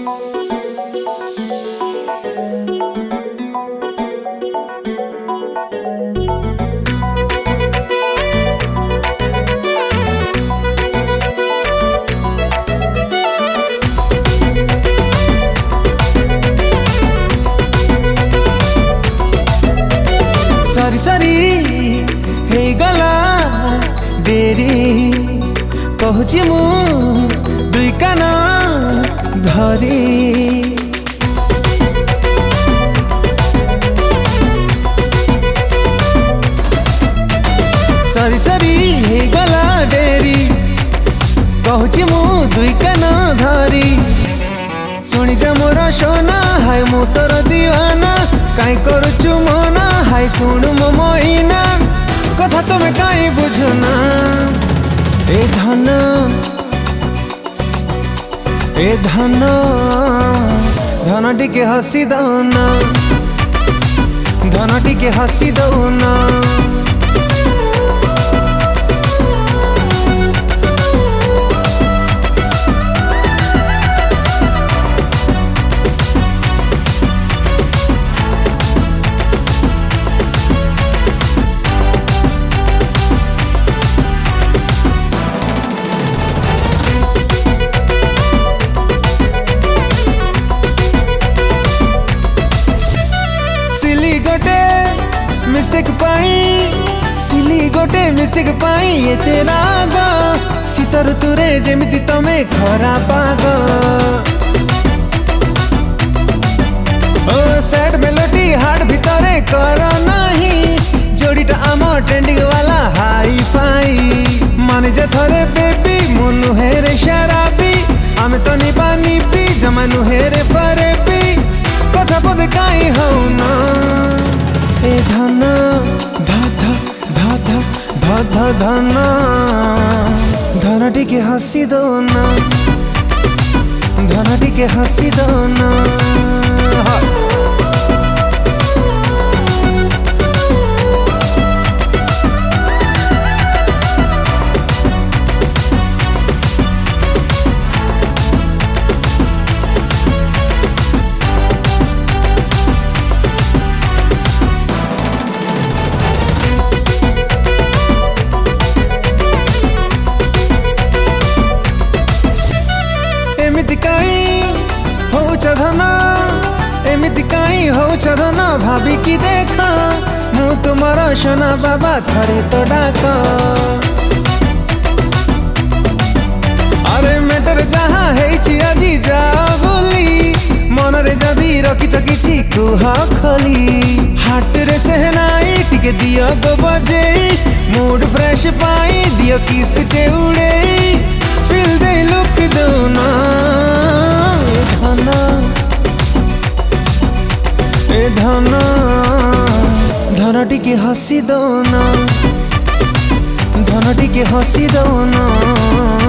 सरी सरी हे गला डेरी कहूची मु दुई काना धरी सरी सरी हे गला डेरी कहूची मु दुई काना धरी सुनी जा मोर सोना हाय मु तोर दीवाना काई करुचु मना हाय सुनु मो मोइना कथा तुमे काई बुझना ए धन धन टिके हसी दौना धन टिके हसी दौना सिली गोटे मिस्टेक पाई ये तेरा गा शीत ऋतुरे जेमिति तमे खरा पाग ओ सैड मेलोडी हार्ट भितरे कर नाही जोड़ीटा आम ट्रेंडिंग वाला हाई फाई माने जे थरे बेबी मोनु हेरे शराबी आमे तो नी पानी पी जमा नु हेरे फरे पी कथा पदे काई होना ए धन धन धन टिके हसी दौना धन टिके हसी दौना एमिति काई होछ धन भाभी की देखा मु तुमर सोना बाबा थरे तो डाक अरे मेटर जहा हेछि आजी जा बोली मनरे जदी रखिछ किछि कुह खोली हाट रे सहनाई टिके दियो गो बजे मूड फ्रेश पाई दियो किस टे उड़े फील दे लुक दोना धन धन टिके हसी दौना धन टिके हसी दौना।